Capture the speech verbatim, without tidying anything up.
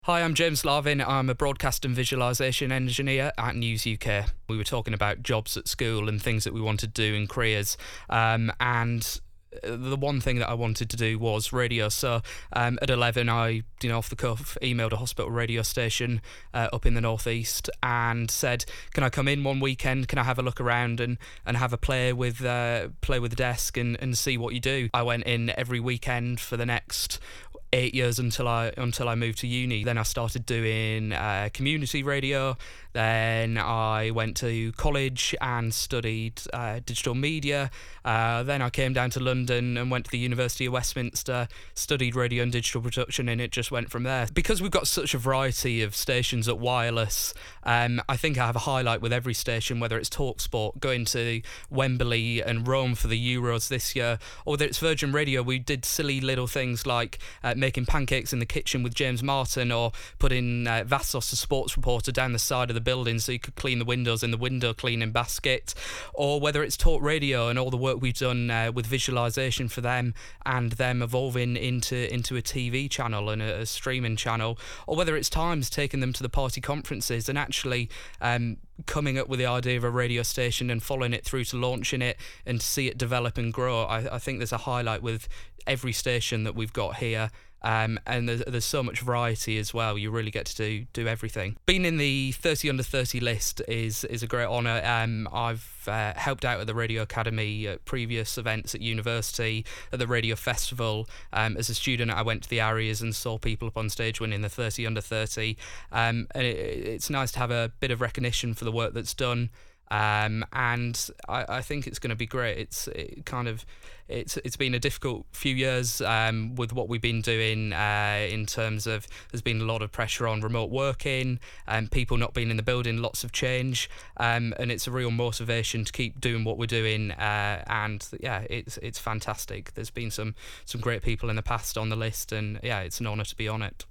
Hi, I'm James Larvin. I'm a broadcast and visualisation engineer at News U K. We were talking about jobs at school and things that we wanted to do in careers. Um, and the one thing that I wanted to do was radio. So um, at eleven, I, you know, off the cuff, emailed a hospital radio station uh, up in the northeast and said, "Can I come in one weekend? Can I have a look around and, and have a play with uh, play with the desk and, and see what you do?" I went in every weekend for the next eight years until I until I moved to uni. Then I started doing uh, community radio. Then I went to college and studied uh, digital media. Uh, then I came down to London and went to the University of Westminster, studied radio and digital production, and it just went from there. Because we've got such a variety of stations at Wireless, um, I think I have a highlight with every station, whether it's TalkSport, going to Wembley and Rome for the Euros this year, or whether it's Virgin Radio. We did silly little things like uh, making pancakes in the kitchen with James Martin, or putting uh, Vassos, the sports reporter, down the side of the building so you could clean the windows in the window cleaning basket, or whether it's Talk Radio and all the work we've done uh, with visualisation for them and them evolving into into a T V channel and a, a streaming channel, or whether it's Times taking them to the party conferences and actually um, coming up with the idea of a radio station and following it through to launching it and to see it develop and grow. I, I think there's a highlight with every station that we've got here. Um, and there's, there's so much variety as well. You really get to do do everything. Being in the thirty under thirty list is is a great honour. Um, I've uh, helped out at the Radio Academy at previous events at university, at the Radio Festival. Um, as a student, I went to the Arias and saw people up on stage winning the thirty under thirty. Um, and it, it's nice to have a bit of recognition for the work that's done. Um, and I, I think it's going to be great. It's it kind of it's it's been a difficult few years um, with what we've been doing uh, in terms of there's been a lot of pressure on remote working and people not being in the building, lots of change, um, and it's a real motivation to keep doing what we're doing. Uh, and yeah, it's it's fantastic. There's been some some great people in the past on the list, and yeah, it's an honour to be on it.